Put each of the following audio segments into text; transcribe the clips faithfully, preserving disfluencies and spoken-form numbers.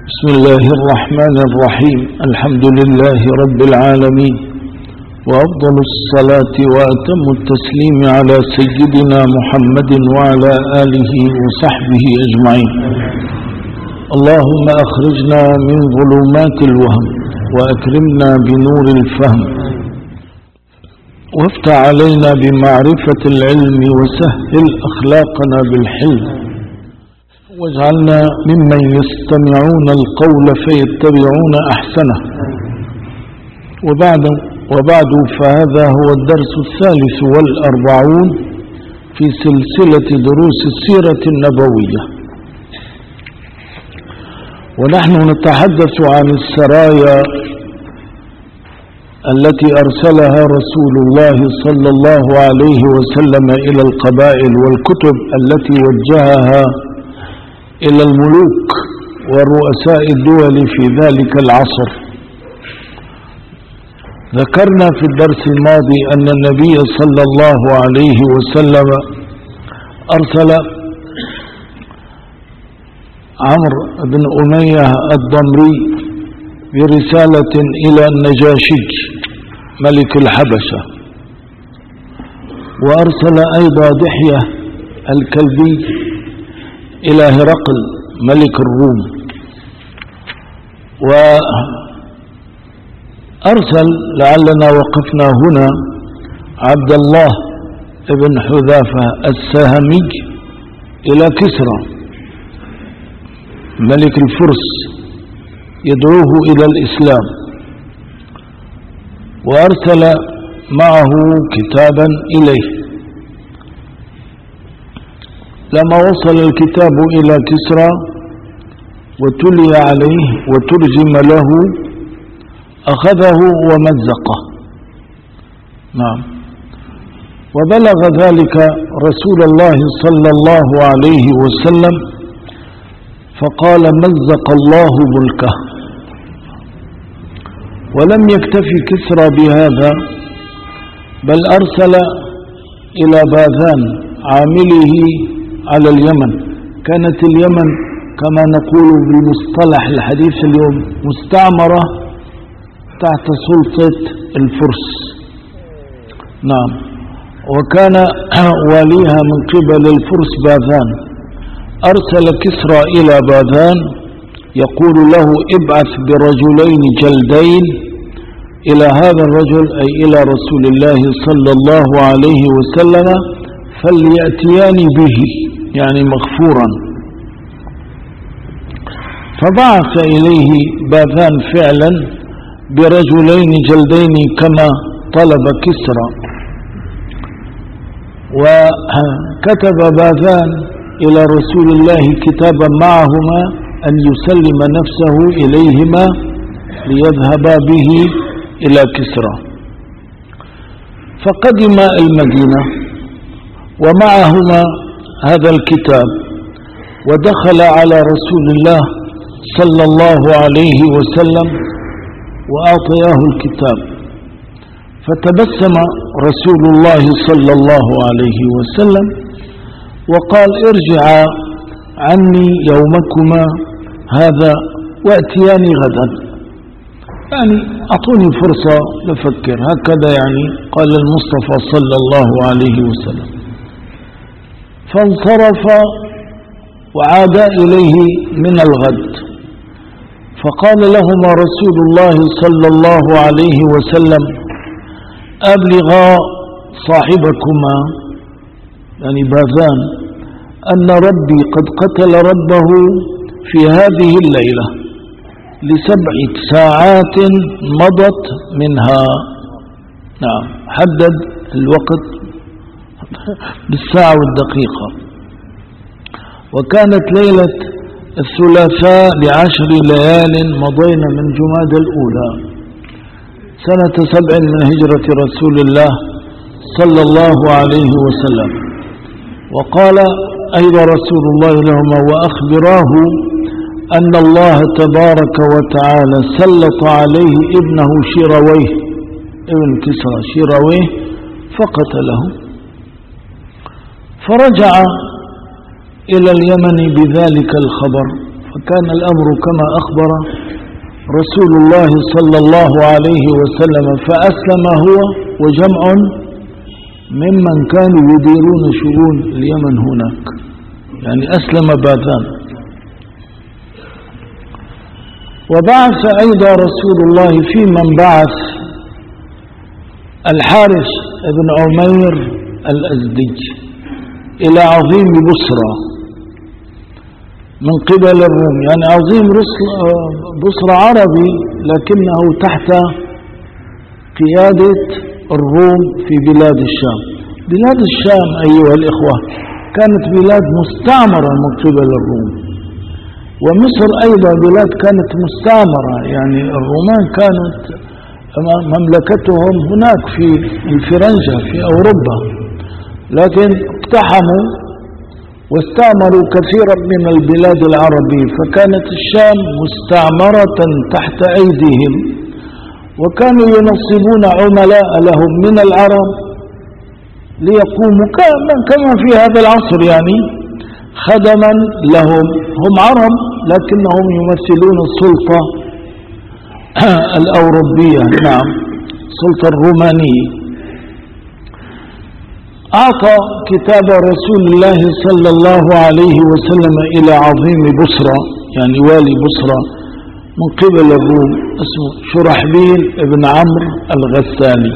بسم الله الرحمن الرحيم. الحمد لله رب العالمين، وأفضل الصلاة وأتم التسليم على سيدنا محمد وعلى آله وصحبه أجمعين. اللهم أخرجنا من ظلمات الوهم وأكرمنا بنور الفهم، وافتح علينا بمعرفة العلم وسهل أخلاقنا بالحلم، واجعلنا ممن يستمعون القول فيتبعون أحسنه. وبعد وبعد فهذا هو الدرس الثالث والأربعون في سلسلة دروس السيرة النبوية، ونحن نتحدث عن السرايا التي أرسلها رسول الله صلى الله عليه وسلم إلى القبائل، والكتب التي وجهها إلى الملوك ورؤساء الدول في ذلك العصر. ذكرنا في الدرس الماضي أن النبي صلى الله عليه وسلم أرسل عمرو بن أمية الضمري برسالة إلى النجاشي ملك الحبشة، وأرسل أيضا دحية الكلبي إلى هرقل ملك الروم، وأرسل لعلنا وقفنا هنا عبد الله بن حذافة السهمي إلى كسرى ملك الفرس يدعوه إلى الإسلام، وأرسل معه كتابا إليه. لما وصل الكتاب إلى كسرى وتلي عليه وترجم له أخذه ومزقه. نعم. وبلغ ذلك رسول الله صلى الله عليه وسلم فقال: مزق الله ملكه. ولم يكتفي كسرى بهذا، بل أرسل إلى باذان عامله على اليمن. كانت اليمن كما نقول بالمصطلح الحديث اليوم مستعمرة تحت سلطة الفرس. نعم. وكان واليها من قبل الفرس باذان. أرسل كسرى إلى باذان يقول له: ابعث برجلين جلدين إلى هذا الرجل، أي إلى رسول الله صلى الله عليه وسلم، فليأتيان به، يعني مغفورا. فبعث إليه باذان فعلا برجلين جلدين كما طلب كسرى. وكتب باذان إلى رسول الله كتابا معهما أن يسلم نفسه إليهما ليذهبا به إلى كسرى. فقدم المدينة ومعهما هذا الكتاب، ودخل على رسول الله صلى الله عليه وسلم وأعطياه الكتاب. فتبسم رسول الله صلى الله عليه وسلم وقال: ارجعا عني يومكما هذا واتياني غدا، يعني أعطوني فرصة لفكر. هكذا يعني قال المصطفى صلى الله عليه وسلم. فانصرف وعاد إليه من الغد، فقال لهما رسول الله صلى الله عليه وسلم: أبلغا صاحبكما، يعني باذان، أن ربي قد قتل ربه في هذه الليلة لسبع ساعات مضت منها. نعم، حدد الوقت بالساعة والدقيقة. وكانت ليلة الثلاثاء بعشر ليال مضين من جماد الأولى سنة سبع من هجرة رسول الله صلى الله عليه وسلم. وقال أيضا رسول الله لهما: وأخبراه أن الله تبارك وتعالى سلط عليه ابنه شيرويه ابن كسرى شيرويه فقتله. فرجع إلى اليمن بذلك الخبر فكان الأمر كما أخبر رسول الله صلى الله عليه وسلم، فأسلم هو وجمع ممن كانوا يديرون شؤون اليمن هناك، يعني أسلم باذان. وبعث أيضا رسول الله في من بعث الحارث بن عمير الأزدي إلى عظيم بصرى من قبل الروم. يعني عظيم بصرى عربي لكنه تحت قيادة الروم في بلاد الشام. بلاد الشام أيها الإخوة كانت بلاد مستعمرة من قبل الروم، ومصر أيضا بلاد كانت مستعمرة، يعني الرومان كانت مملكتهم هناك في الفرنجة في أوروبا، لكن اقتحموا واستعمروا كثيرا من البلاد العربية، فكانت الشام مستعمرة تحت أيديهم، وكانوا ينصبون عملاء لهم من العرب ليقوموا كما في هذا العصر، يعني خدما لهم. هم عرب لكنهم يمثلون السلطة الأوروبية، نعم السلطة الرومانية. أعطى كتاب رسول الله صلى الله عليه وسلم إلى عظيم بصرى، يعني والي بصرى من قبل الروم، اسمه شرحبيل بن عمرو الغساني.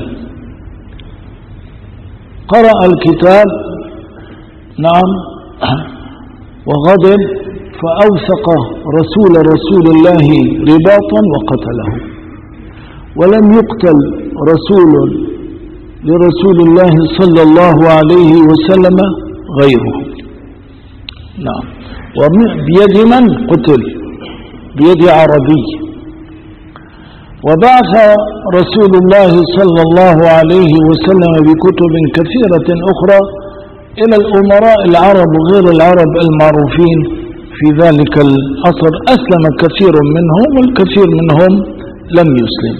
قرأ الكتاب نعم وغضب، فأوثق رسول رسول الله رباطا وقتله، ولم يقتل رسول لرسول الله صلى الله عليه وسلم غيره. نعم، وبيد من قتل؟ بيد عربي. وبعث رسول الله صلى الله عليه وسلم بكتب كثيرة أخرى إلى الأمراء العرب وغير العرب المعروفين في ذلك العصر. أسلم كثير منهم والكثير منهم لم يسلم.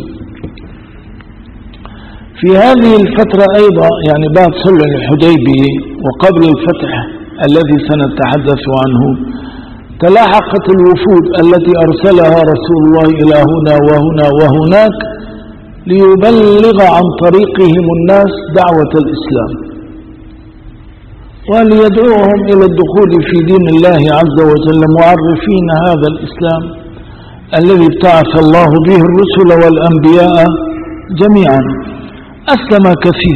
في هذه الفترة أيضا، يعني بعد صلح الحديبية وقبل الفتح الذي سنتحدث عنه، تلاحقت الوفود التي أرسلها رسول الله إلى هنا وهنا وهناك ليبلغ عن طريقهم الناس دعوة الإسلام، وليدعوهم إلى الدخول في دين الله عز وجل، معرفين هذا الإسلام الذي ابتعث الله به الرسل والأنبياء جميعا. أسلم كثير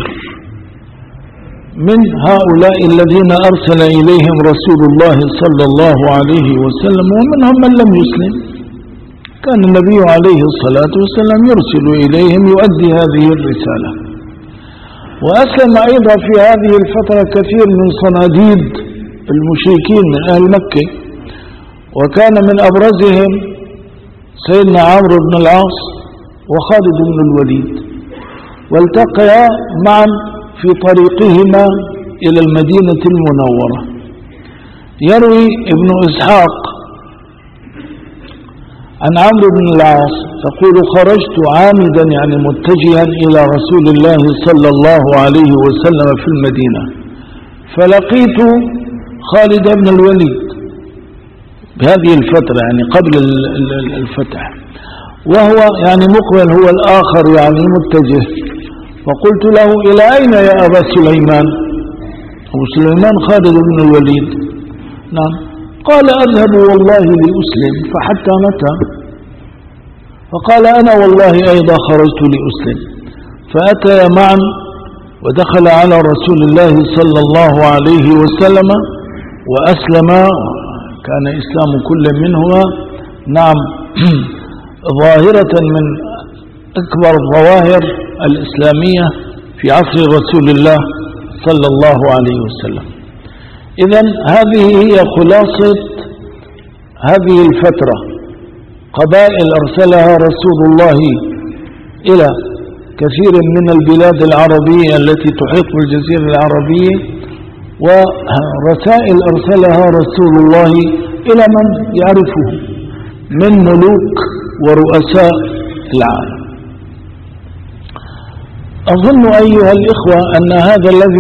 من هؤلاء الذين أرسل إليهم رسول الله صلى الله عليه وسلم، ومنهم من لم يسلم. كان النبي عليه الصلاة والسلام يرسل إليهم يؤدي هذه الرسالة. وأسلم أيضا في هذه الفترة كثير من صناديد المشركين من أهل مكة، وكان من أبرزهم سيدنا عمرو بن العاص وخالد بن الوليد، والتقيا معا في طريقهما إلى المدينة المنورة. يروي ابن إسحاق عن عمرو بن العاص تقول: خرجت عامدا يعني متجها إلى رسول الله صلى الله عليه وسلم في المدينة، فلقيت خالد بن الوليد بهذه الفترة، يعني قبل الفتح، وهو يعني مقبل هو الآخر يعني متجه. فقلت له: إلى أين يا أبا سليمان؟ أبو سليمان خالد بن الوليد. نعم. قال: أذهب والله لأسلم. فحتى متى؟ فقال: أنا والله أيضا خرجت لأسلم. فأتيا معا ودخل على رسول الله صلى الله عليه وسلم وأسلم. كان إسلام كل منهما نعم ظاهرة من أكبر الظواهر الإسلامية في عصر رسول الله صلى الله عليه وسلم. إذن هذه هي خلاصة هذه الفترة، قبائل أرسلها رسول الله إلى كثير من البلاد العربية التي تحيط بالجزيرة العربية، ورسائل أرسلها رسول الله إلى من يعرفه من ملوك ورؤساء العالم. أظن أيها الإخوة أن هذا الذي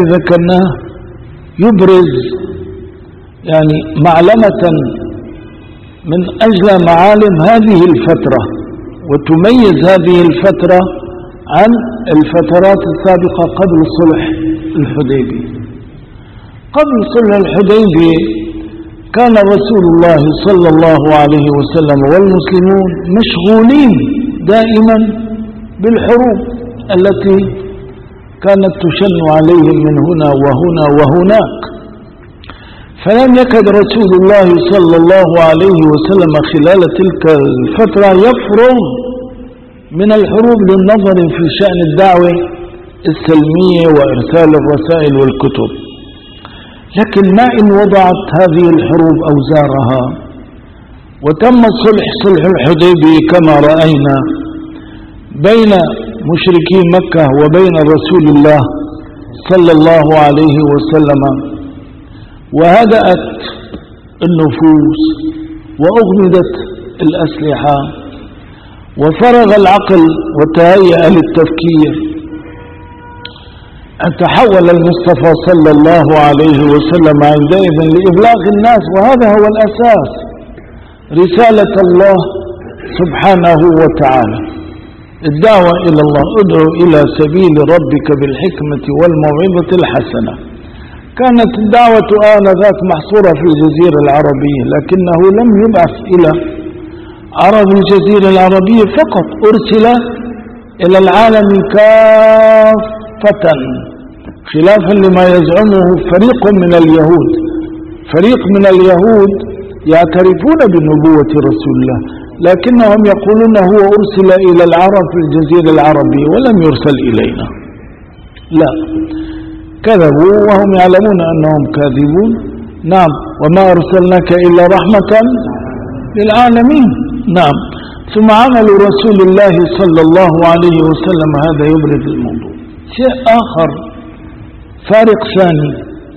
من أجل معالم هذه الفترة، وتميز هذه الفترة عن الفترات السابقة قبل صلح الحديبية. قبل صلح الحديبية كان رسول الله صلى الله عليه وسلم والمسلمون مشغولين دائما بالحروب التي كانت تشن عليهم من هنا وهنا وهناك، فلم يكد رسول الله صلى الله عليه وسلم خلال تلك الفترة يفرغ من الحروب للنظر في شأن الدعوة السلمية وإرسال الرسائل والكتب. لكن ما إن وضعت هذه الحروب أوزارها وتم الصلح صلح الحديبية كما رأينا بين مشركي مكة وبين رسول الله صلى الله عليه وسلم، وهدأت النفوس وأغمدت الأسلحة وفرغ العقل وتهيأ للتفكير، أن تحول المصطفى صلى الله عليه وسلم عندئذ لإبلاغ الناس، وهذا هو الأساس، رسالة الله سبحانه وتعالى، الدعوة إلى الله، ادعو إلى سبيل ربك بالحكمة والموعظة الحسنة. كانت الدعوة آنذاك محصورة في الجزيرة العربية، لكنه لم يبعث إلى عرب الجزيرة العربية فقط، أرسل إلى العالم كافة، خلافا لما يزعمه فريق من اليهود. فريق من اليهود يعترفون بنبوة رسول الله، لكنهم يقولون هو أرسل إلى العرب في الجزيرة العربية ولم يرسل إلينا. لا، كذبوا وهم يعلمون أنهم كاذبون. نعم، وما أرسلناك إلا رحمة للعالمين. نعم. ثم عمل رسول الله صلى الله عليه وسلم هذا يبرز الموضوع. شيء آخر، فارق ثاني،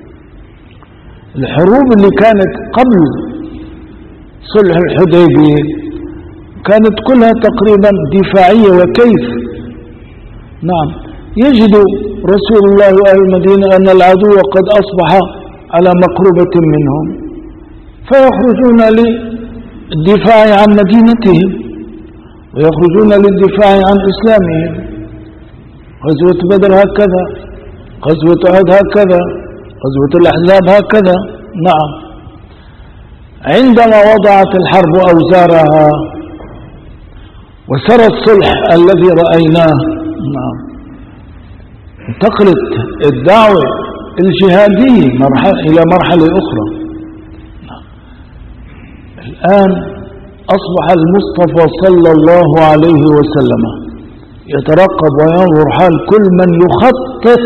الحروب اللي كانت قبل صلح الحديبية كانت كلها تقريبا دفاعية وكيف. نعم، يجد رسول الله وأهل المدينة أن العدو قد أصبح على مقربة منهم، فيخرجون للدفاع عن مدينتهم ويخرجون للدفاع عن إسلامهم. غزوة بدر هكذا، غزوة أحد هكذا، غزوة الأحزاب هكذا. نعم، عندما وضعت الحرب أوزارها وسرى الصلح الذي رأيناه، نعم، انتقلت الدعوة الجهادية مرحلة إلى مرحلة أخرى. نعم. الآن أصبح المصطفى صلى الله عليه وسلم يترقب وينظر حال كل من يخطط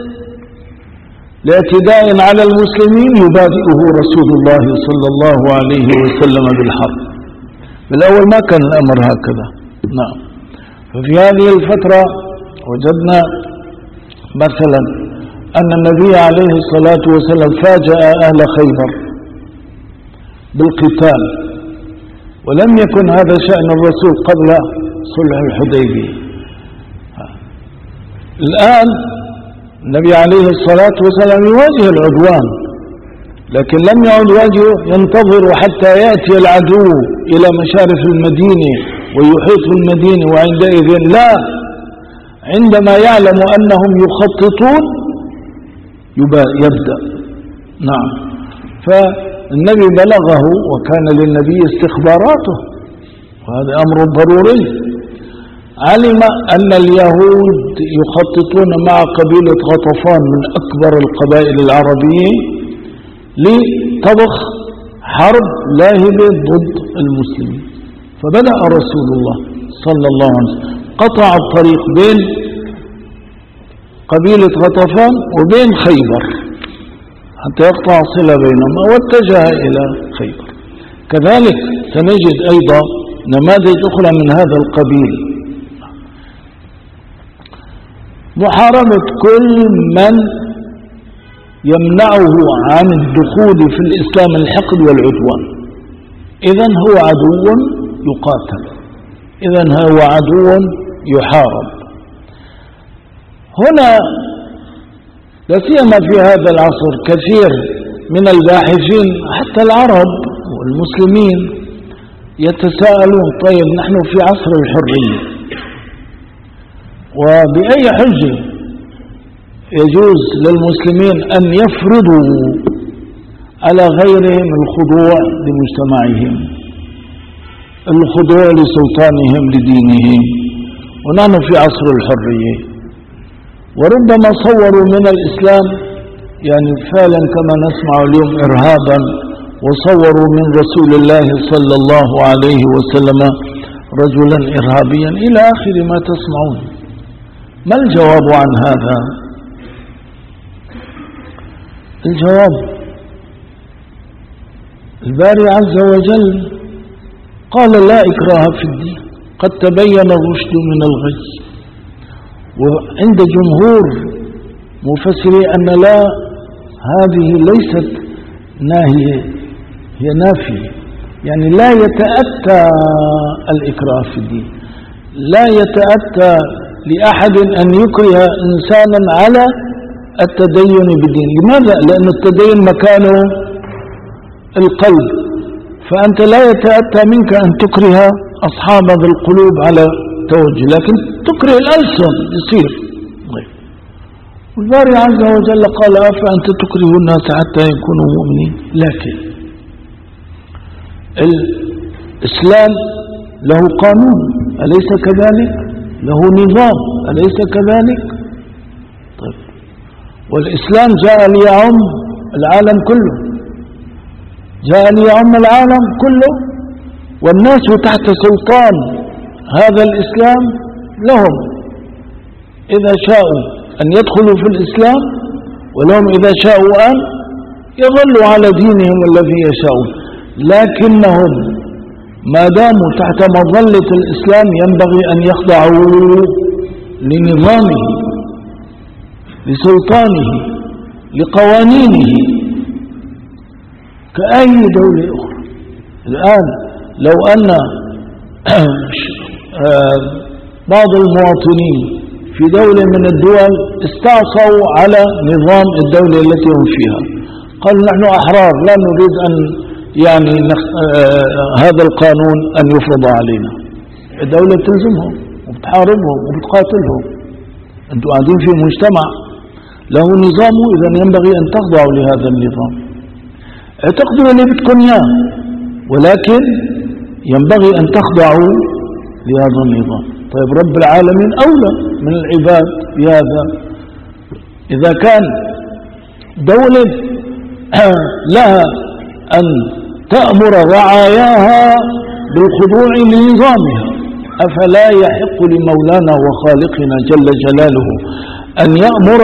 لاعتداء على المسلمين، يبادئه رسول الله صلى الله عليه وسلم بالحرب. بالأول ما كان الأمر هكذا. نعم. ففي هذه الفترة وجدنا مثلا أن النبي عليه الصلاة والسلام فاجأ أهل خيبر بالقتال، ولم يكن هذا شأن الرسول قبل صلح الحديبية. الآن النبي عليه الصلاة والسلام يواجه العدوان، لكن لم يعد واجهه ينتظر حتى يأتي العدو إلى مشارف المدينة ويحيط المدينة، وعندئذ لا، عندما يعلم أنهم يخططون يبدأ. نعم. فالنبي بلغه وكان للنبي استخباراته، وهذا أمر ضروري. علم أن اليهود يخططون مع قبيلة غطفان من أكبر القبائل العربية لطبخ حرب لاهبة ضد المسلمين، فبدأ رسول الله صلى الله عليه وسلم قطع الطريق بين قبيلة غطفان وبين خيبر حتى يقطع صلة بينهما، واتجه إلى خيبر. كذلك سنجد أيضا نماذج أخرى من هذا القبيل، محاربة كل من يمنعه عن الدخول في الإسلام الحقد والعدوان. إذن هو عدو يقاتل، إذن هو عدو يحارب. هنا لا سيما في هذا العصر كثير من الباحثين حتى العرب والمسلمين يتساءلون طيب نحن في عصر الحرية، وبأي حجة يجوز للمسلمين أن يفرضوا على غيرهم الخضوع لمجتمعهم، الخضوع لسلطانهم لدينهم، ونحن في عصر الحرية؟ وربما صوروا من الإسلام يعني فعلا كما نسمع اليوم إرهابا، وصوروا من رسول الله صلى الله عليه وسلم رجلا إرهابيا إلى آخر ما تسمعون. ما الجواب عن هذا؟ الجواب الباري عز وجل قال لا إكراه في الدين قد تبين الرشد من الغي. وعند جمهور مفسري أن لا، هذه ليست ناهية، هي نافية، يعني لا يتأتى الإكراه في الدين، لا يتأتى لأحد أن يكره إنسانا على التدين بالدين. لماذا؟ لأن التدين مكانه القلب، فأنت لا يتأتى منك أن تكره أصحاب هذه القلوب على توجه، لكن تكره الألسن يصير. والباري عز وجل قال أفأنت تكره الناس حتى يكونوا مؤمنين. لكن الإسلام له قانون أليس كذلك؟ له نظام أليس كذلك؟ طيب، والإسلام جاء ليعم العالم كله، جاء ليعم العالم كله، والناس تحت سلطان هذا الإسلام لهم إذا شاءوا أن يدخلوا في الإسلام، ولهم إذا شاءوا أن يظلوا على دينهم الذي يشاءون. لكنهم ما داموا تحت مظلة الإسلام ينبغي أن يخضعوا لنظامه، لسلطانه، لقوانينه كأي دولة أخرى. الآن لو أن بعض المواطنين في دولة من الدول استعصوا على نظام الدولة التي هم فيها، قالوا نحن أحرار لا نريد أن يعني نخ... آه... هذا القانون أن يفرض علينا، الدولة تلزمهم وبتحاربهم وبتقاتلهم. أنتم قاعدين في مجتمع له نظامه، إذا ينبغي أن تخضعوا لهذا النظام. اعتقدوا اللي بدكم إياه، ولكن ينبغي أن تخضعوا لهذا النظام. طيب رب العالمين أولى من العباد بهذا. إذا كان دولة لها أن تأمر رعاياها بالخضوع لنظامها، أفلا يحق لمولانا وخالقنا جل جلاله أن يأمر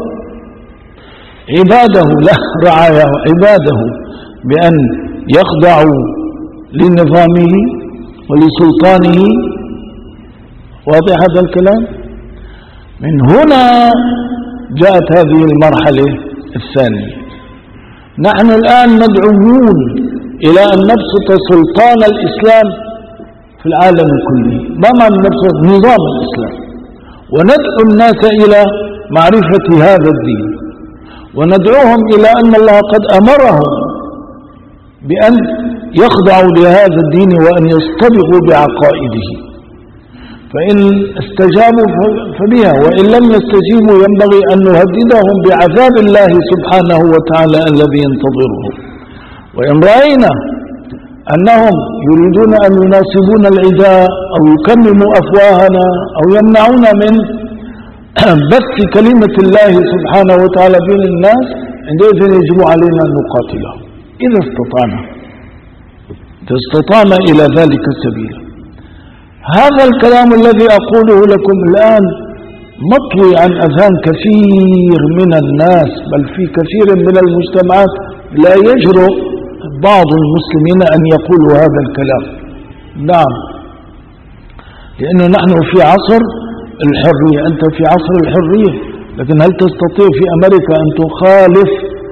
عباده له رعاياه عباده بأن يخضعوا لنظامه ولسلطانه؟ واضح هذا الكلام؟ من هنا جاءت هذه المرحلة الثانية. نحن الآن مدعوون إلى أن نبسط سلطان الإسلام في العالم كله. ما معنى نبسط نظام الإسلام؟ وندعو الناس إلى معرفة هذا الدين، وندعوهم إلى أن الله قد أمرهم بأن يخضعوا لهذا الدين وأن يصطبغوا بعقائده، فإن استجابوا فبها، وإن لم يستجيبوا ينبغي أن نهددهم بعذاب الله سبحانه وتعالى الذي ينتظرهم. وإن رأينا أنهم يريدون أن يناصبون العداء أو يكمموا أفواهنا أو يمنعون من بث كلمة الله سبحانه وتعالى بين الناس، عندئذ يجب علينا أن نقاتلهم إذا استطعنا إذا استطعنا إلى ذلك السبيل. هذا الكلام الذي أقوله لكم الآن مطوي عن أذهان كثير من الناس، بل في كثير من المجتمعات لا يجرؤ بعض المسلمين أن يقولوا هذا الكلام. نعم، لأنه نحن في عصر الحرية، أنت في عصر الحرية، لكن هل تستطيع في أمريكا أن تخالف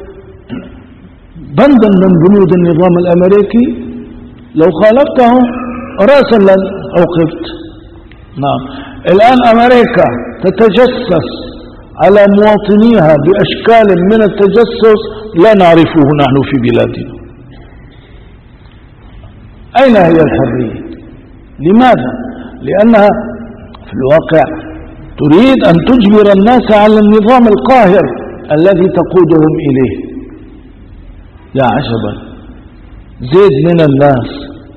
بندا من بنود النظام الأمريكي؟ لو خالفته رأسا لأوقفت. نعم، الآن أمريكا تتجسس على مواطنيها بأشكال من التجسس لا نعرفه نحن في بلادنا. أين هي الحرية؟ لماذا؟ لأنها في الواقع تريد أن تجبر الناس على النظام القاهر الذي تقودهم إليه. يا عجبا، زيد من الناس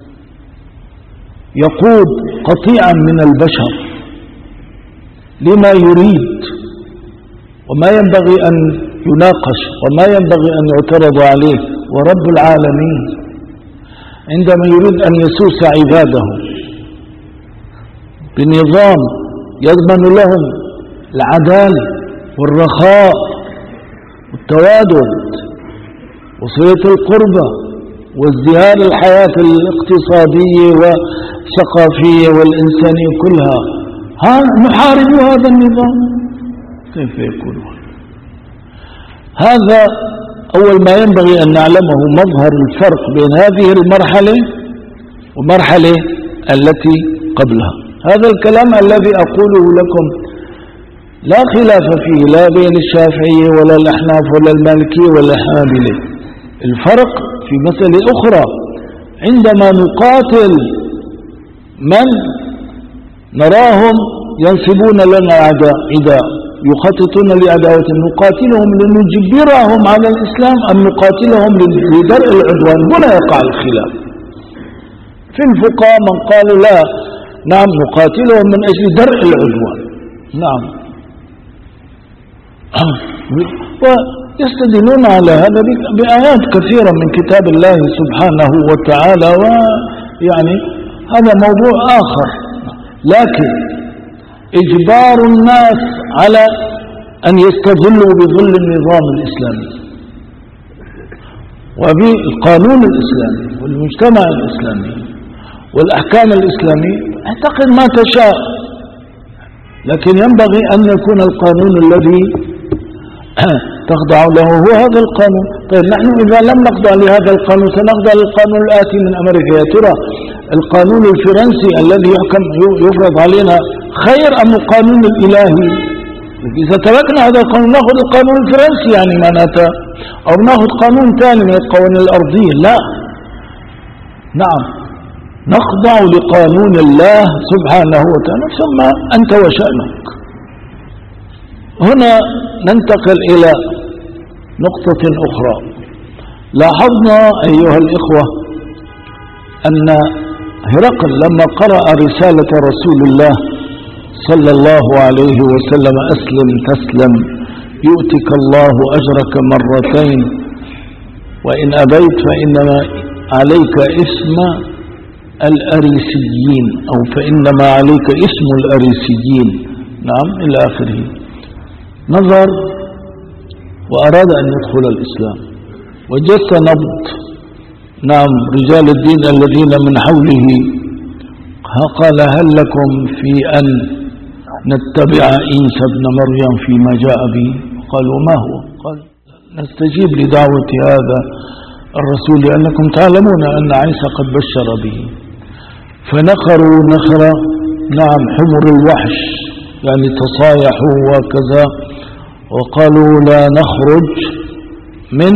يقود قطيعا من البشر لما يريد، وما ينبغي أن يناقش وما ينبغي أن يعترض عليه، ورب العالمين عندما يريد أن يسوس عباده بنظام يضمن لهم العدالة والرخاء والتوادد وصلة القربة وازدهار الحياة الاقتصادية والثقافية والإنسانية كلها، ها نحارب هذا النظام. كيف يكون هذا؟ أول ما ينبغي أن نعلمه مظهر الفرق بين هذه المرحلة ومرحلة التي قبلها. هذا الكلام الذي أقوله لكم لا خلاف فيه لا بين الشافعية ولا الأحناف ولا المالكية ولا الحنابلة. الفرق في مسألة أخرى، عندما نقاتل من نراهم ينصبون لنا عداء يخططون لعداوة، نقاتلهم لنجبرهم على الإسلام أم نقاتلهم لدرء العدوان؟ هنا يقع الخلاف. في الفقهاء من قالوا لا، نعم نقاتلهم من أجل درء العدوان، نعم، ويستدلون على هذا بآيات كثيرة من كتاب الله سبحانه وتعالى، ويعني هذا موضوع آخر. لكن إجبار الناس على أن يستظلوا بظل النظام الإسلامي وبالقانون الإسلامي والمجتمع الإسلامي والأحكام الإسلامية، اعتقد ما تشاء، لكن ينبغي أن يكون القانون الذي تخضع له هو هذا القانون. طيب نحن إذا لم نخضع لهذا القانون سنخضع للقانون الآتي من أمريكا. يا ترى القانون الفرنسي الذي يحكم يفرض علينا خير أم القانون الإلهي؟ إذا تركنا هذا القانون نأخذ القانون الفرنسي يعني معناته، أو نأخذ قانون ثاني من القوانين الأرضية. لا، نعم، نخضع لقانون الله سبحانه وتعالى، ثم أنت وشأنك. هنا ننتقل إلى نقطة أخرى. لاحظنا أيها الإخوة أن هرقل لما قرأ رسالة رسول الله صلى الله عليه وسلم أسلم تسلم يؤتك الله أجرك مرتين وإن أبيت فإنما عليك اسم الأريسيين أو فإنما عليك اسم الأريسيين، نعم إلى آخره. نظر وأراد أن يدخل الإسلام وجس نبض نعم رجال الدين الذين من حوله، قال هل لكم في أن نتبع عيسى ابن مريم فيما جاء به؟ قالوا ما هو؟ قال نستجيب لدعوة هذا الرسول لأنكم تعلمون أن عيسى قد بشر به. فنخروا نخرة نعم حمر الوحش، يعني تصايحوا وكذا، وقالوا لا نخرج من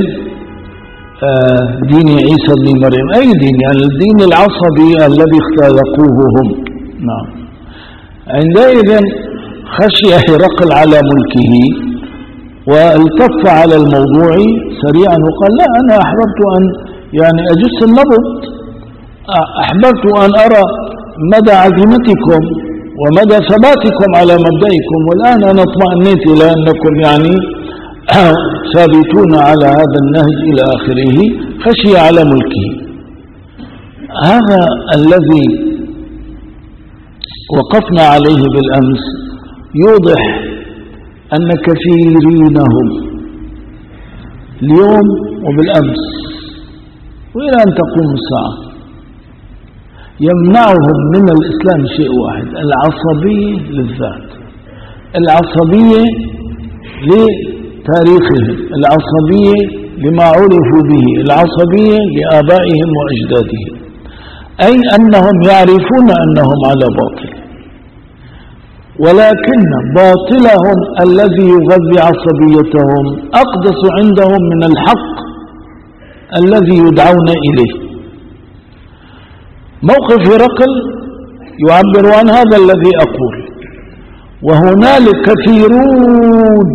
دين عيسى بن مريم. أي دين؟ يعني الدين العصبي الذي اختلقوه هم. نعم. عندئذ خشي هرقل على ملكه والتف على الموضوع سريعا وقال لا، أنا أحببت أن يعني أجس النبض، أحببت أن أرى مدى عزيمتكم ومدى ثباتكم على مبدئكم، والآن أنا اطمأنيت إلى أنكم يعني ثابتون على هذا النهج إلى آخره. خشي على ملكه. هذا الذي وقفنا عليه بالأمس يوضح أن كثيرينهم اليوم وبالأمس وإلى أن تقوم الساعة يمنعهم من الإسلام شيء واحد: العصبية للذات، العصبية لتاريخهم، العصبية لما عرفوا به، العصبية لآبائهم وأجدادهم، أي أنهم يعرفون أنهم على باطل، ولكن باطلهم الذي يغذي عصبيتهم أقدس عندهم من الحق الذي يدعون إليه. موقف هرقل يعبر عن هذا الذي أقول. وهنالك كثيرون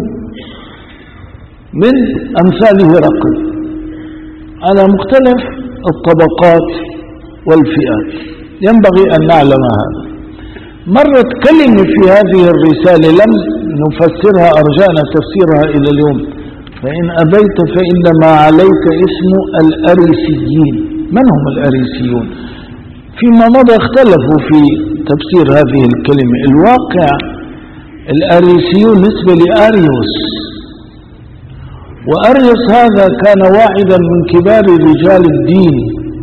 من أمثال هرقل على مختلف الطبقات والفئات، ينبغي أن نعلم هذا. مرت كلمة في هذه الرسالة لم نفسرها، أرجعنا تفسيرها إلى اليوم: فإن أبيت فإنما عليك اسم الأريسيين. من هم الأريسيون؟ فيما مضى اختلفوا في تفسير هذه الكلمة. الواقع الأريسيون نسبة لأريوس، وأريوس هذا كان واحدا من كبار رجال الدين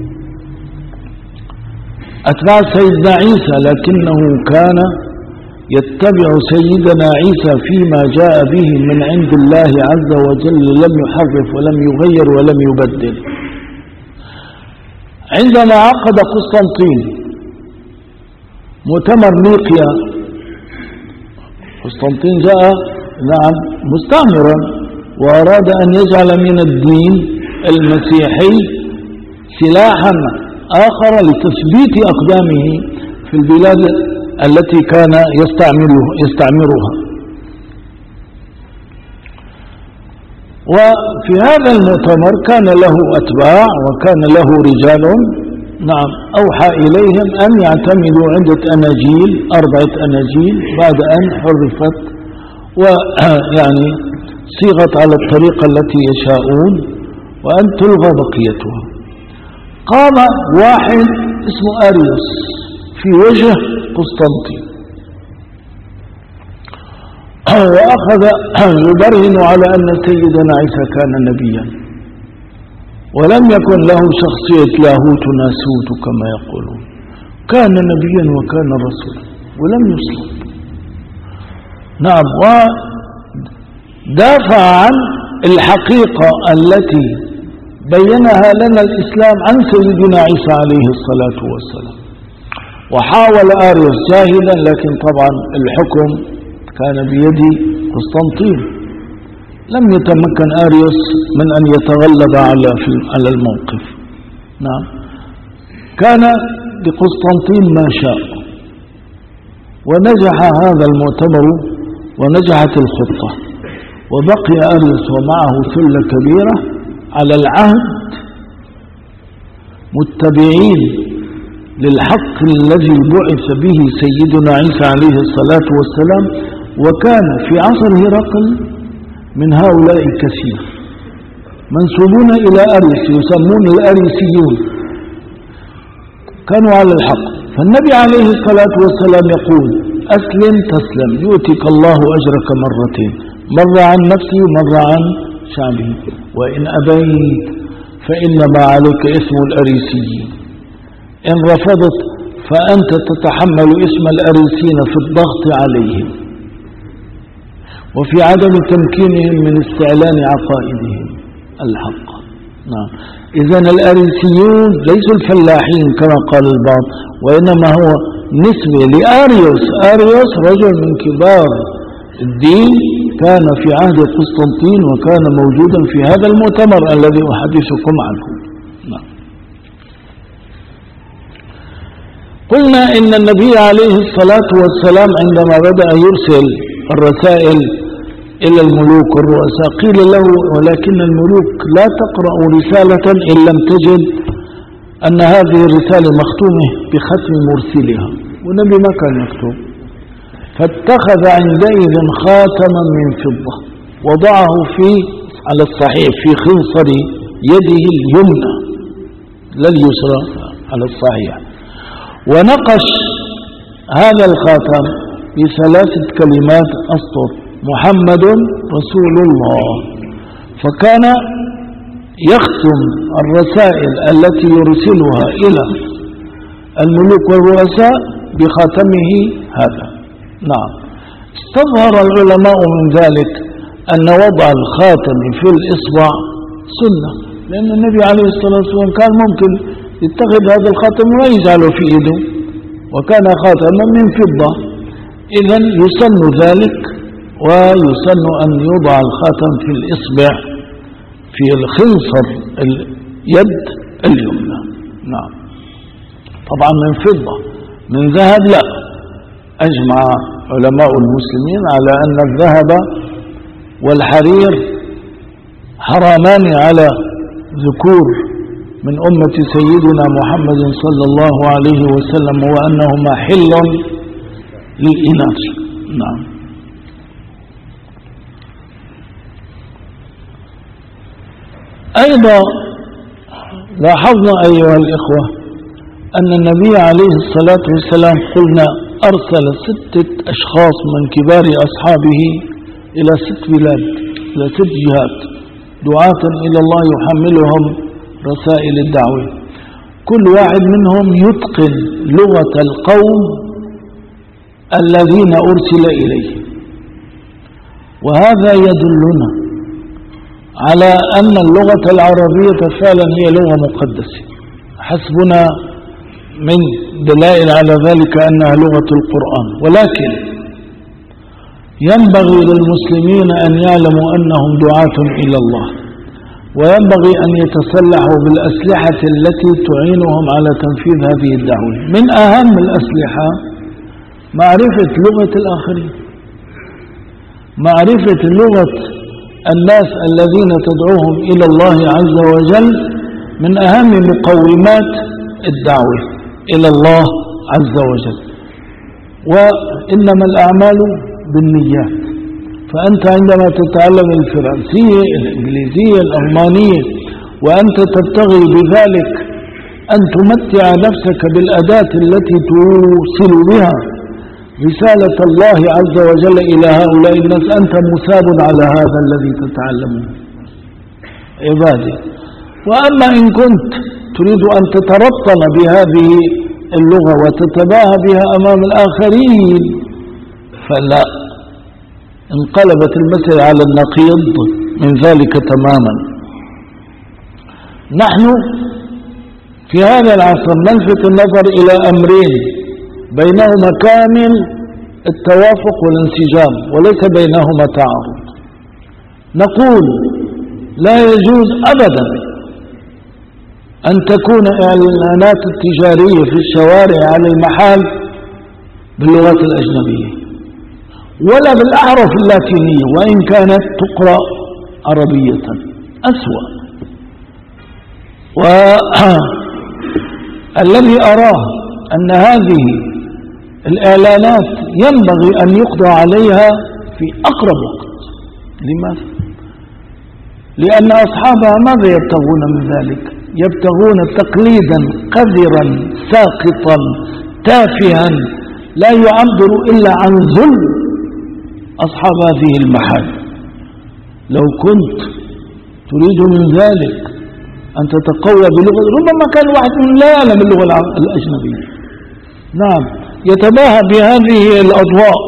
أتباع سيدنا عيسى، لكنه كان يتبع سيدنا عيسى فيما جاء به من عند الله عز وجل، لم يحرف ولم يغير ولم يبدل. عندما عقد قسطنطين مؤتمر نيقيا، قسطنطين جاء نعم مستعمرا وأراد أن يجعل من الدين المسيحي سلاحا آخر لتثبيت أقدامه في البلاد التي كان يستعمرها. وفي هذا المؤتمر كان له أتباع وكان له رجال نعم أوحى إليهم أن يعتمدوا عدة أناجيل، أربعة أناجيل بعد أن حرفت ويعني صيغت على الطريقة التي يشاءون، وأن تلغى بقيتها. قام واحد اسمه أريوس في وجه قسطنطين وأخذ يبرهن على أن سيدنا عيسى كان نبيا، ولم يكن له شخصية لاهوت ناسوت كما يقولون، كان نبيا وكان رسولا ولم يصلب. نعم، ودافع عن الحقيقة التي بينها لنا الإسلام عن سيدنا عيسى عليه الصلاة والسلام. وحاول أريوس جاهدا، لكن طبعا الحكم كان بيد قسطنطين، لم يتمكن أريوس من أن يتغلب على على الموقف. نعم، كان لقسطنطين ما شاء، ونجح هذا المؤتمر ونجحت الخطة، وبقي أريوس ومعه ثلة كبيرة على العهد متبعين للحق الذي بعث به سيدنا عيسى عليه الصلاة والسلام. وكان في عصر هرقل من هؤلاء كثير منسوبون إلى أريس يسمون الأريسيون، كانوا على الحق. فالنبي عليه الصلاة والسلام يقول: أسلم تسلم يؤتك الله أجرك مرتين، مرة عن نفسه ومرة عن شعبه، وإن أبيت فإنما عليك اسم الأريسيين، إن رفضت فأنت تتحمل اسم الأريسين في الضغط عليهم وفي عدم تمكينهم من استعلان عقائدهم الحق. نعم، إذن الأريسيون ليسوا الفلاحين كما قال البعض، وإنما هو نسبة لأريوس. أريوس رجل من كبار الدين، كان في عهد قسطنطين وكان موجودا في هذا المؤتمر الذي أحدثكم عنه. نعم. قلنا إن النبي عليه الصلاة والسلام عندما بدأ يرسل الرسائل إلى الملوك والرؤساء قيل له: ولكن الملوك لا تقرأ رسالة إن لم تجد أن هذه الرسالة مختومة بختم مرسلها، والنبي ما كان يكتب، فاتخذ عندئذ خاتما من فضة وضعه في على الصحيح في خنصر يده اليمنى لا اليسرى على الصحيح، ونقش هذا الخاتم بثلاثة كلمات أسطر: محمد رسول الله. فكان يختم الرسائل التي يرسلها إلى الملوك والرؤساء بخاتمه هذا. نعم، استظهر العلماء من ذلك أن وضع الخاتم في الإصبع سنة، لأن النبي عليه الصلاة والسلام كان ممكن يتخذ هذا الخاتم ويجعله في يده، وكان خاتما من فضة، إذن يسن ذلك، ويسن أن يوضع الخاتم في الإصبع في الخنصر اليد اليمنى. نعم. طبعا من فضة. من ذهب لا. أجمع علماء المسلمين على أن الذهب والحرير حرامان على ذكور من أمة سيدنا محمد صلى الله عليه وسلم، وأنهما حل للإناث. نعم. أيضا لاحظنا أيها الإخوة أن النبي عليه الصلاة والسلام قلنا أرسل ستة أشخاص من كبار أصحابه إلى ست بلاد، إلى ست جهات، دعاة إلى الله يحملهم رسائل الدعوة، كل واحد منهم يتقن لغة القوم الذين أرسل إليه. وهذا يدلنا على أن اللغة العربية فعلا هي لغة مقدسة. حسبنا من دلائل على ذلك أنها لغة القرآن، ولكن ينبغي للمسلمين أن يعلموا أنهم دعاة إلى الله، وينبغي أن يتسلحوا بالأسلحة التي تعينهم على تنفيذ هذه الدعوة. من أهم الأسلحة معرفة لغة الآخرين، معرفة لغة الناس الذين تدعوهم إلى الله عز وجل من أهم مقومات الدعوة إلى الله عز وجل. وإنما الأعمال بالنيات. فأنت عندما تتعلم الفرنسية، الإنجليزية، الألمانية، وأنت تبتغي بذلك أن تمتع نفسك بالأداة التي توصل بها رسالة الله عز وجل إلى هؤلاء الناس، أنت مثاب على هذا الذي تتعلمه عبادي. وأما إن كنت تريد أن تترطن بهذه اللغة وتتباهى بها أمام الآخرين فلا، انقلبت المسألة على النقيض من ذلك تماما. نحن في هذا العصر نلفت النظر إلى أمرين بينهما كامل التوافق والانسجام وليس بينهما تعارض. نقول لا يجوز أبدا أن تكون إعلانات التجارية في الشوارع على المحال باللغات الأجنبية ولا بالأحرف اللاتينية وإن كانت تقرأ عربية، أسوأ. والذي أراه أن هذه الإعلانات ينبغي أن يقضى عليها في أقرب وقت. لماذا؟ لأن أصحابها ماذا يبتغون من ذلك؟ يبتغون تقليدا قذرا ساقطا تافها لا يعبر إلا عن ذل أصحاب هذه المحال. لو كنت تريد من ذلك أن تتقوى بلغة، ربما كان واحد من لا يعلم اللغة الأجنبية، نعم، يتباهى بهذه الأضواء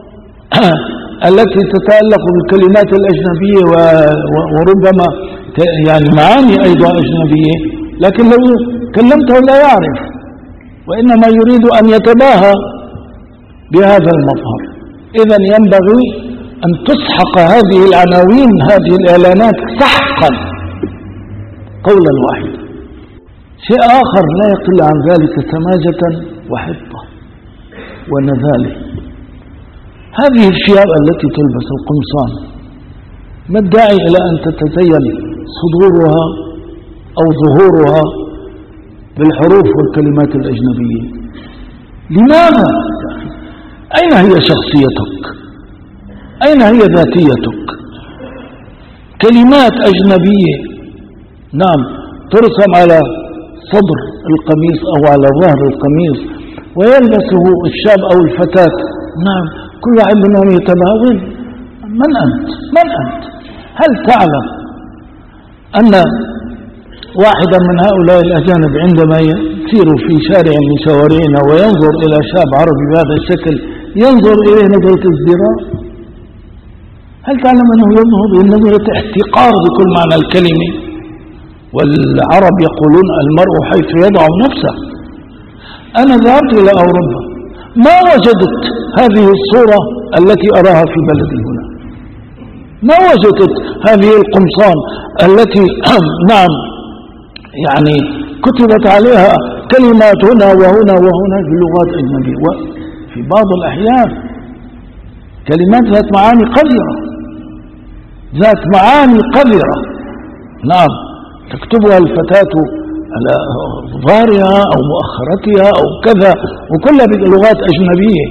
التي تتعلق بالكلمات الأجنبية وربما يعني معاني أيضا أجنبية، لكن لو كلمته لا يعرف، وإنما يريد أن يتباهى بهذا المظهر. إذن ينبغي أن تسحق هذه العناوين، هذه الإعلانات سحقا قولا واحدا. شيء آخر لا يقل عن ذلك سماجة وحطة ونذالة. هذه الثياب التي تلبس القمصان ما الداعي إلى أن تتزين صدورها أو ظهورها بالحروف والكلمات الأجنبية؟ لماذا؟ أين هي شخصيتك؟ أين هي ذاتيتك؟ كلمات أجنبية نعم ترسم على صدر القميص أو على ظهر القميص ويلبسه الشاب أو الفتاة، نعم، كل واحد منهم يتباهى. من أنت؟ من أنت؟ هل تعلم أن واحدا من هؤلاء الأجانب عندما يسير في شارع من شوارعنا وينظر إلى شاب عربي بهذا الشكل ينظر إليه نظرة ازدراء؟ هل تعلم أنه ينظر بنظرة احتقار بكل معنى الكلمة؟ والعرب يقولون المرء حيث يضع نفسه. أنا ذهبت إلى أوروبا ما وجدت هذه الصورة التي أراها في بلدي هنا، ما وجدت هذه القمصان التي نعم يعني كتبت عليها كلمات هنا وهنا وهنا في اللغات الأجنبية، وفي بعض الأحيان كلمات ذات معاني قذرة، ذات معاني قذرة، نعم، تكتبها الفتاة على ظهرها أو مؤخرتها أو كذا، وكلها بلغات أجنبية.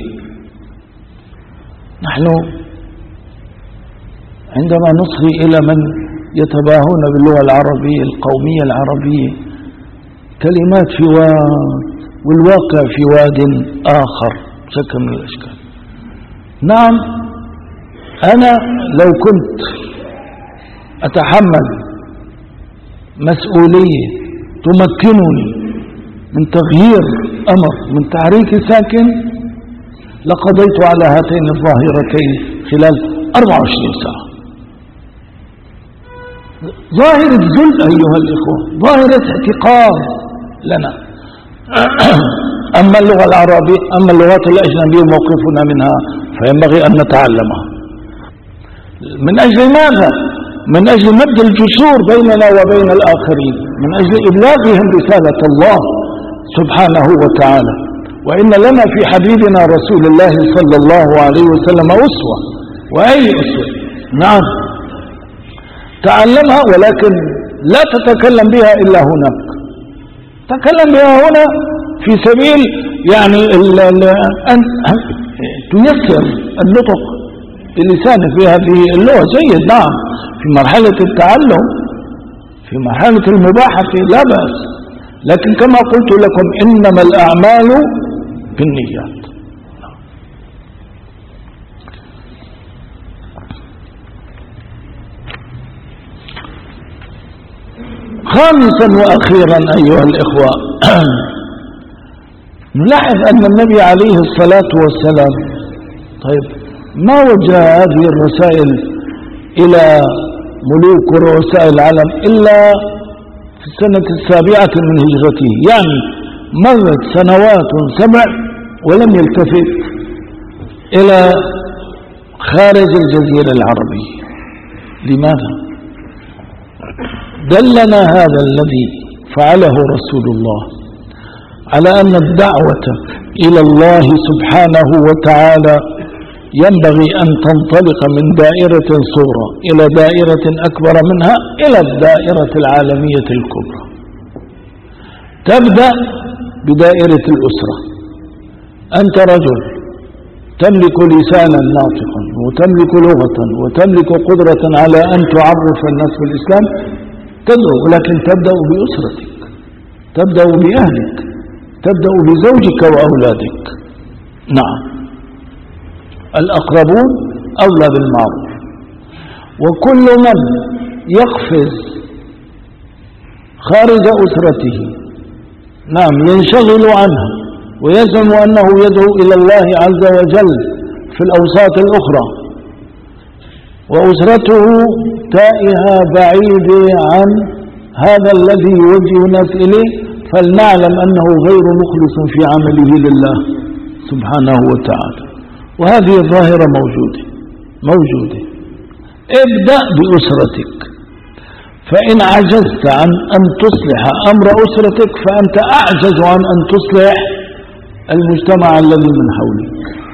نحن عندما نصغي إلى من يتباهون باللغة العربية القومية العربية، كلمات في واد والواقع في واد آخر شكل من الأشكال. نعم، أنا لو كنت أتحمل مسؤولية تمكنني من تغيير أمر، من تحريك ساكن، لقضيت على هاتين الظاهرتين خلال أربع وعشرين ساعة. ظاهرة ذل أيها الإخوة، ظاهرة احتقار لنا. أما اللغة العربية، أما اللغات الأجنبية موقفنا منها فينبغي أن نتعلمها. من أجل ماذا؟ من أجل مد الجسور بيننا وبين الآخرين، من أجل إبلاغهم رسالة الله سبحانه وتعالى. وإن لنا في حبيبنا رسول الله صلى الله عليه وسلم أسوة، وأي أسوة؟ نعم، تعلمها، ولكن لا تتكلم بها إلا هناك، تكلم بها هنا في سبيل يعني أن تيسر النطق بلسانك في هذه اللغة. جيد، نعم، في مرحلة التعلم، في مرحلة المباحثة لا بأس، لكن كما قلت لكم إنما الأعمال بالنيات. خامسا وأخيرا أيها الإخوة، نلاحظ أن النبي عليه الصلاة والسلام طيب ما وجه هذه الرسائل إلى ملوك ورؤساء العالم إلا في السنة السابعة من هجرته، يعني مرت سنوات سبع ولم يلتفت إلى خارج الجزيرة العربية. لماذا؟ دلنا هذا الذي فعله رسول الله على أن الدعوة إلى الله سبحانه وتعالى ينبغي أن تنطلق من دائرة صغرى إلى دائرة أكبر منها إلى الدائرة العالمية الكبرى. تبدأ بدائرة الأسرة، أنت رجل تملك لسانا ناطقا وتملك لغة وتملك قدرة على أن تعرف الناس بالإسلام، تدعو، ولكن تبدأ بأسرتك، تبدأ بأهلك، تبدأ بزوجك وأولادك. نعم، الأقربون أولى بالمعروف، وكل من يقفز خارج أسرته نعم ينشغل عنها ويزعم أنه يدعو إلى الله عز وجل في الأوساط الأخرى، وأسرته تائهة بعيدة عن هذا الذي يوجه الناس إليه، فلنعلم أنه غير مخلص في عمله لله سبحانه وتعالى. وهذه الظاهرة موجودة موجودة ابدأ بأسرتك، فإن عجزت عن أن تصلح أمر أسرتك فأنت أعجز عن أن تصلح المجتمع الذي من حولك.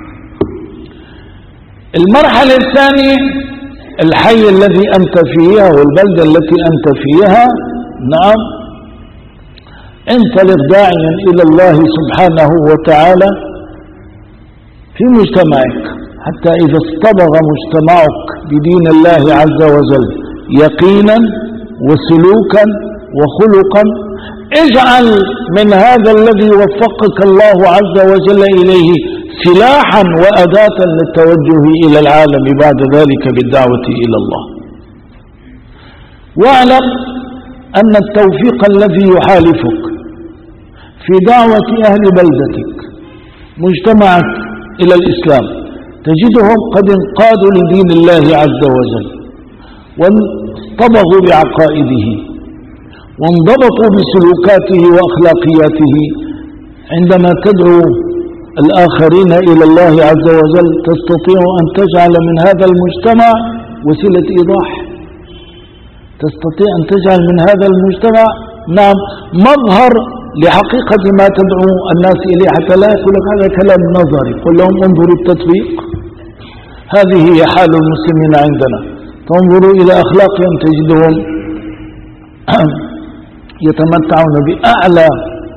المرحلة الثانية الحي الذي أنت فيها والبلدة التي أنت فيها، نعم، انطلق داعيا إلى الله سبحانه وتعالى في مجتمعك، حتى إذا اصطبغ مجتمعك بدين الله عز وجل يقينا وسلوكا وخلقا، اجعل من هذا الذي وفقك الله عز وجل إليه سلاحا وأداة للتوجه إلى العالم بعد ذلك بالدعوة إلى الله. واعلم أن التوفيق الذي يحالفك في دعوة أهل بلدتك مجتمعك إلى الإسلام تجدهم قد انقادوا لدين الله عز وجل واصطبغوا بعقائده وانضبطوا بسلوكاته وأخلاقياته. عندما تدعو الآخرين إلى الله عز وجل تستطيع أن تجعل من هذا المجتمع وسيلة إيضاح، تستطيع أن تجعل من هذا المجتمع نعم مظهر لحقيقة ما تدعو الناس إليه، حتى لا يقول لك هذا كلام نظري. قل لهم انظروا التطبيق. هذه هي حال المسلمين عندنا. تنظروا إلى أخلاقهم تجدهم يتمتعون بأعلى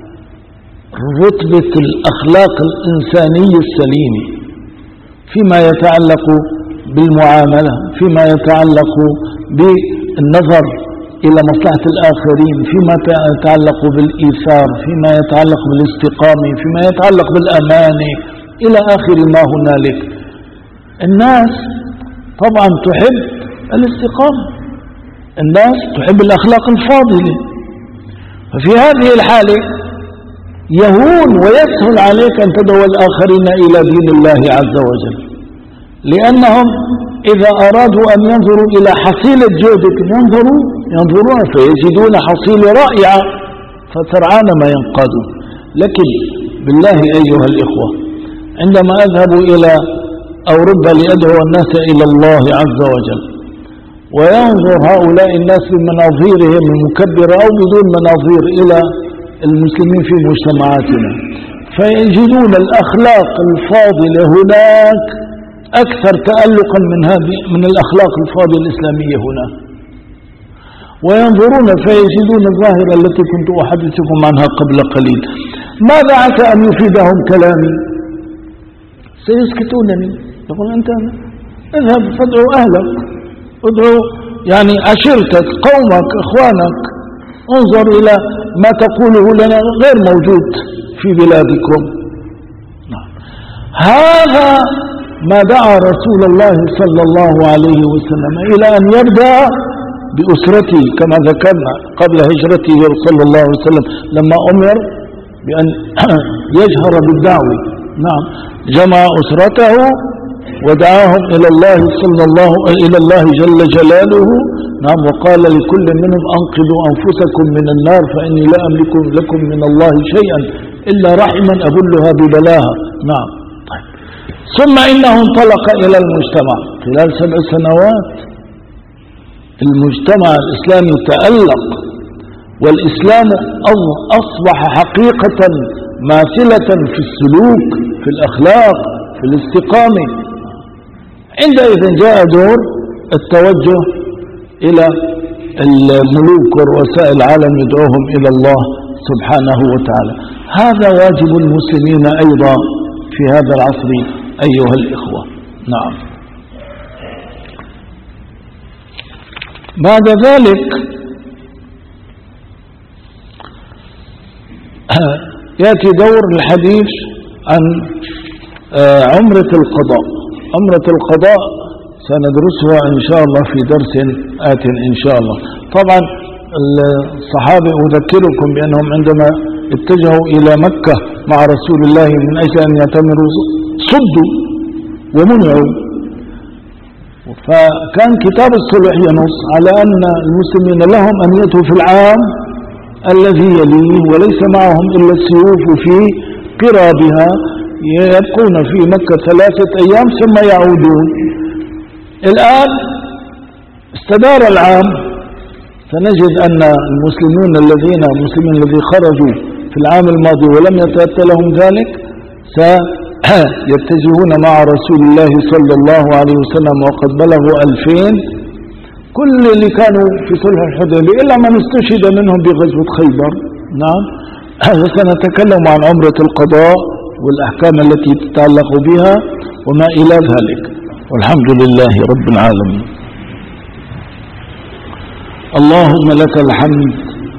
رتبة الأخلاق الإنسانية السليمة فيما يتعلق بالمعاملة، فيما يتعلق بالنظر إلى مصلحة الآخرين، فيما يتعلق بالإيثار، فيما يتعلق بالاستقامة، فيما يتعلق بالأمانة، إلى آخر ما هنالك. الناس طبعا تحب الاستقامة، الناس تحب الأخلاق الفاضلة. ففي هذه الحالة يهون ويسهل عليك أن تدعو الآخرين إلى دين الله عز وجل، لأنهم إذا أرادوا أن ينظروا إلى حصيلة جهدك ينظروا ينظرون فيجدون حصيلة رائعة فسرعان ما ينقادون. لكن بالله أيها الإخوة، عندما أذهب إلى أوروبا لأدعو الناس إلى الله عز وجل، وينظر هؤلاء الناس بمناظيرهم المكبرة أو بدون مناظير إلى المسلمين في مجتمعاتنا، فيجدون الأخلاق الفاضلة هناك أكثر تألقا من هذه من الأخلاق الفاضلة الإسلامية هنا. وينظرون فيجدون الظاهرة التي كنت أحدثكم عنها قبل قليل. ماذا عسى أن يفيدهم كلامي؟ سيسكتونني. يقول أنت اذهب فادعو أهلك، ادعو يعني عشيرتك، قومك، إخوانك، انظر إلى ما تقوله لنا غير موجود في بلادكم. هذا ما دعا رسول الله صلى الله عليه وسلم إلى أن يبدأ بأسرته، كما ذكرنا قبل هجرته صلى الله عليه وسلم لما أمر بأن يجهر بالدعوة. نعم جمع أسرته ودعاهم إلى الله صلى الله إلى الله جل جلاله. نعم وقال لكل منهم أنقذوا أنفسكم من النار فإني لا أملك لكم من الله شيئا إلا رحما أبلها ببلاها. نعم طيب. ثم إنه انطلق إلى المجتمع خلال سبع سنوات. المجتمع الإسلامي تألق، والإسلام أصبح حقيقة ماثلة في السلوك، في الأخلاق، في الاستقامة. عندئذ جاء دور التوجه إلى الملوك ورؤساء العالم يدعوهم إلى الله سبحانه وتعالى. هذا واجب المسلمين أيضا في هذا العصر أيها الإخوة. نعم. بعد ذلك يأتي دور الحديث عن عمرة القضاء. عمرة القضاء سندرسها إن شاء الله في درس آت إن شاء الله. طبعا الصحابة أذكركم بأنهم عندما اتجهوا إلى مكة مع رسول الله من أجل أن يعتمروا صدوا ومنعوا، فكان كتاب الصلح ينص على أن المسلمين لهم أن يأتوا في العام الذي يليه وليس معهم إلا السيوف في قرابها، يبقون في مكة ثلاثة أيام ثم يعودون. الآن استدار العام، فنجد أن المسلمون الذين المسلمين الذين خرجوا في العام الماضي ولم يتأتى لهم ذلك سيتجهون مع رسول الله صلى الله عليه وسلم وقد بلغوا ألفين، كل اللي كانوا في صلح الحديبية إلا من استشهد منهم بغزوة خيبر. نعم. وسنتكلم عن عمرة القضاء والأحكام التي تتعلق بها وما إلى ذلك، والحمد لله رب العالمين. اللهم لك الحمد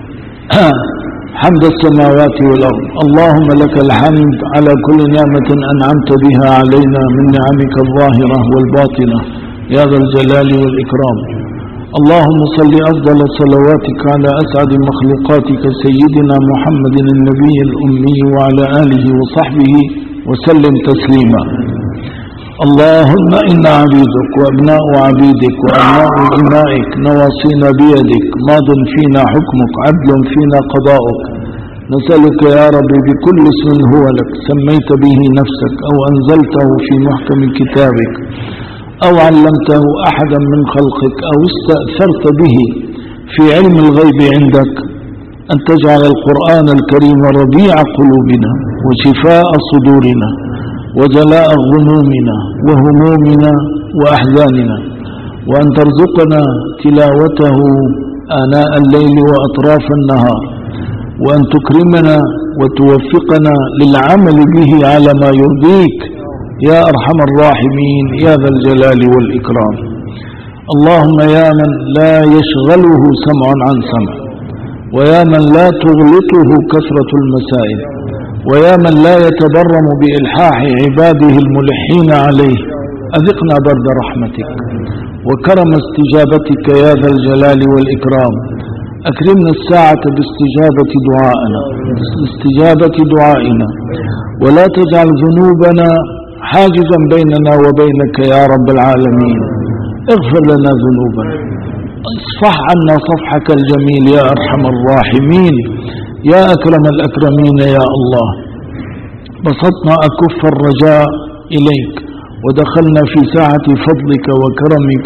حمد السماوات والأرض. اللهم لك الحمد على كل نعمة أنعمت بها علينا من نعمك الظاهرة والباطنة يا ذا الجلال والإكرام. اللهم صل أفضل صلواتك على أسعد مخلوقاتك سيدنا محمد النبي الأمي وعلى آله وصحبه وسلم تسليما. اللهم إنا عبيدك وأبناء عبيدك وأبناء إمائك نواصينا بيدك ماض فينا حكمك عدل فينا قضاؤك، نسألك يا رب بكل اسم هو لك سميت به نفسك أو أنزلته في محكم كتابك أو علمته أحدا من خلقك أو استأثرت به في علم الغيب عندك أن تجعل القرآن الكريم ربيع قلوبنا وشفاء صدورنا وجلاء غمومنا وهمومنا وأحزاننا، وأن ترزقنا تلاوته آناء الليل وأطراف النهار، وأن تكرمنا وتوفقنا للعمل به على ما يرضيك يا أرحم الراحمين يا ذا الجلال والإكرام. اللهم يا من لا يشغله سمع عن سمع، ويا من لا تغلطه كثرة المسائل، ويا من لا يتبرم بإلحاح عباده الملحين عليه، أذقنا برد رحمتك وكرم استجابتك يا ذا الجلال والإكرام. أكرمنا الساعة باستجابة دعائنا باستجابة دعائنا، ولا تجعل ذنوبنا حاجزا بيننا وبينك يا رب العالمين. اغفر لنا ذنوبنا، اصفح عنا صفحك الجميل يا أرحم الراحمين يا أكرم الأكرمين يا الله. بسطنا أكف الرجاء إليك ودخلنا في ساعة فضلك وكرمك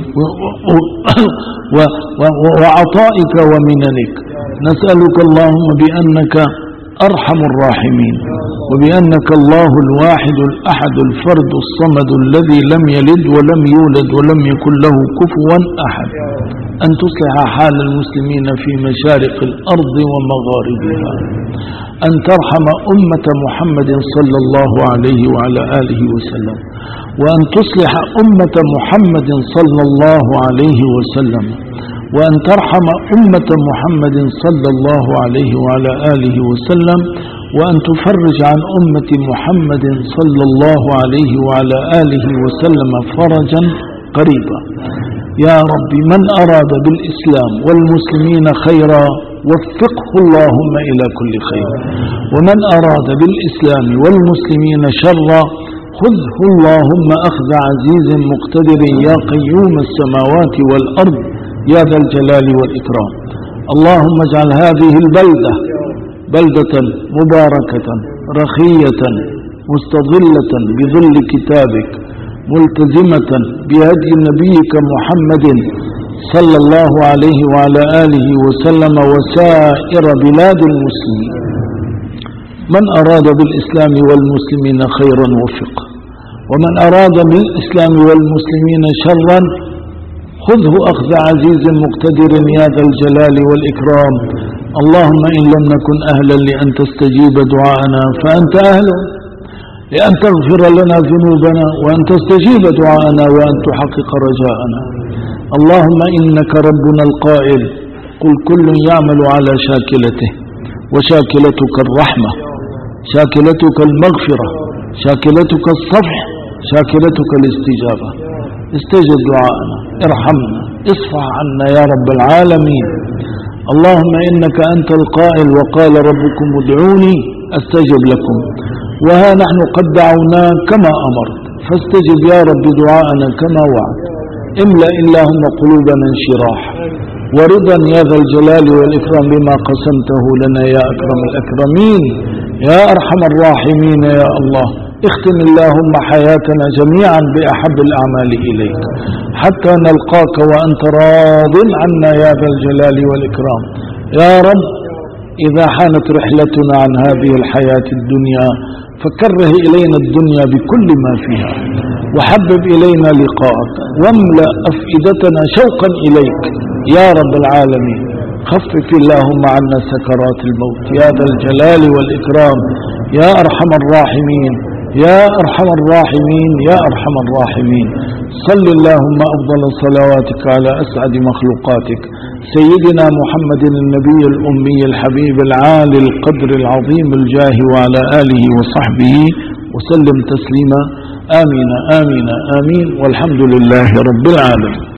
وعطائك ومننك. نسألك اللهم بأنك أرحم الراحمين، وبأنك الله الواحد الأحد الفرد الصمد الذي لم يلد ولم يولد ولم يكن له كفوا أحد، أن تصلح حال المسلمين في مشارق الأرض ومغاربها، أن ترحم أمة محمد صلى الله عليه وعلى آله وسلم، وأن تصلح أمة محمد صلى الله عليه وسلم، وأن ترحم أمة محمد صلى الله عليه وعلى آله وسلم، وأن تفرج عن أمة محمد صلى الله عليه وعلى آله وسلم فرجا قريبا يا رب. من أراد بالإسلام والمسلمين خيرا وفقه اللهم إلى كل خير، ومن أراد بالإسلام والمسلمين شرا خذه اللهم أخذ عزيز مقتدر يا قيوم السماوات والأرض يا ذا الجلال والإكرام. اللهم اجعل هذه البلدة بلدة مباركة رخية مستظلة بظل كتابك، ملتزمة بهدي نبيك محمد صلى الله عليه وعلى آله وسلم وسائر بلاد المسلمين. من أراد بالإسلام والمسلمين خيرا وفقه، ومن أراد بالإسلام والمسلمين شرا خذه أخذ عزيز مقتدر يا ذا الجلال والإكرام. اللهم إن لم نكن أهلا لأن تستجيب دعاءنا فأنت أهل لأن تغفر لنا ذنوبنا، وأن تستجيب دعاءنا، وأن تحقق رجاءنا. اللهم إنك ربنا القائل قل كل يعمل على شاكلته، وشاكلتك الرحمة، شاكلتك المغفرة، شاكلتك الصفح، شاكلتك الاستجابة. استجب دعاءنا، ارحمنا، اصفح عنا يا رب العالمين. اللهم إنك أنت القائل وقال ربكم ادعوني أستجب لكم، وها نحن قد دعوناك كما أمرت فاستجب يا رب دعاءنا كما وعد. املأ اللهم قلوبنا انشراح ورضا يا ذا الجلال والإكرام بما قسمته لنا يا أكرم الأكرمين يا أرحم الراحمين يا الله. اختم اللهم حياتنا جميعا بأحب الأعمال إليك حتى نلقاك وأنت راض عنا يا ذا الجلال والإكرام يا رب. إذا حانت رحلتنا عن هذه الحياة الدنيا فكره إلينا الدنيا بكل ما فيها، وحبب إلينا لقاءك، واملأ أفئدتنا شوقا إليك يا رب العالمين. خفف اللهم عنا سكرات الموت يا ذا الجلال والإكرام يا أرحم الراحمين يا أرحم الراحمين يا أرحم الراحمين. صل اللهم أفضل صلواتك على أسعد مخلوقاتك سيدنا محمد النبي الأمي الحبيب العالي القدر العظيم الجاه، وعلى آله وصحبه وسلم تسليما. آمين آمين آمين، والحمد لله رب العالمين.